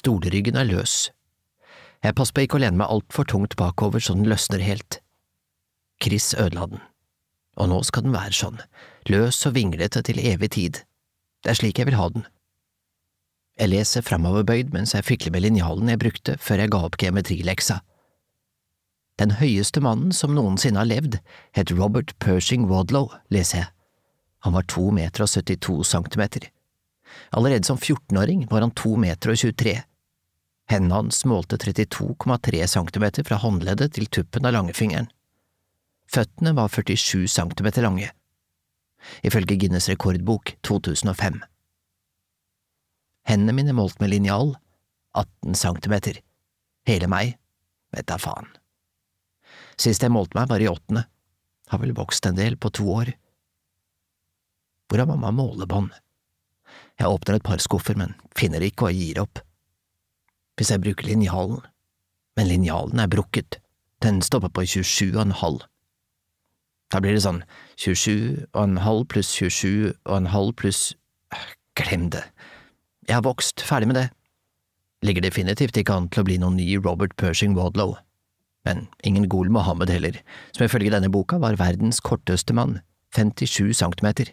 stolryggen løs. Jeg passer på ikke å lene meg alt for tungt bakover så den løsner helt. Chris ødela den, og nå skal den være sånn, løs og vinglete til evig tid. Det slik jeg vil ha den. Jeg leser fremoverbøyd mens jeg fikler med linjalen jeg brukte før jeg ga opp geometrileksa. Den høyeste mannen som noensinne har levd het Robert Pershing Wadlow, leser jeg. Han var 2,72 centimeter. Allerede som 14-åring var han 2,23 meter. Hendene hans målte 32,3 centimeter fra håndleddet til tuppen av langefingeren. Føttene var 47 centimeter lange. Ifølge Guinness rekordbok 2005. Hendene mine målt med linjal 18 centimeter. Hele meg, vet da faen. Sist jeg målte meg var i 8. Har vel vokst en del på 2 år. Hvor har mamma målebånd? Jeg åpner et par skuffer, men finner ikke og gir opp. Hvis jeg bruker linjalen, men linjalen brukket, den stopper på 27,5. Da blir det sånn 27,5 pluss 27,5 pluss… Glem det. Jeg har vokst, ferdig med det. Ligger definitivt ikke an til å bli noen ny Robert Pershing Wadlow. Men ingen Gul Mohammed heller, som ifølge denne boka var verdens korteste mann, 57 centimeter.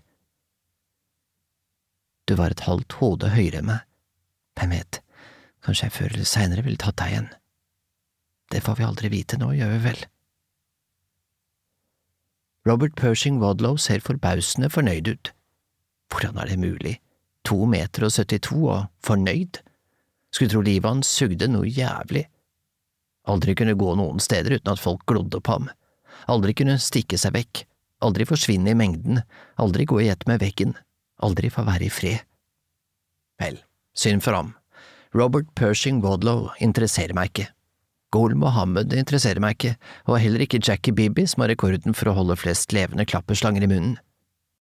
Du var et halvt hode høyere enn meg. Hvem vet, kanskje jeg før eller senere ville tatt deg igjen. Det får vi aldri vite nå, gjør vi vel? Robert Pershing Wadlow ser forbausende fornøyd ut. Hvordan det mulig? 2,72 meter og fornøyd? Skulle tro livet hans sugde noe jævlig. Aldri kunne gå noen steder uten at folk glodde på ham. Aldri kunne stikke seg vekk. Aldri forsvinne i mengden. Aldri gå i ett med veggen. Aldri få være i fred. Vel, synd for ham. Robert Pershing Wadlow interesserer meg ikke. Gul Mohammed interesserer meg ikke, og heller ikke Jackie Bibi som har rekorden for å holde flest levende klapperslanger i munnen.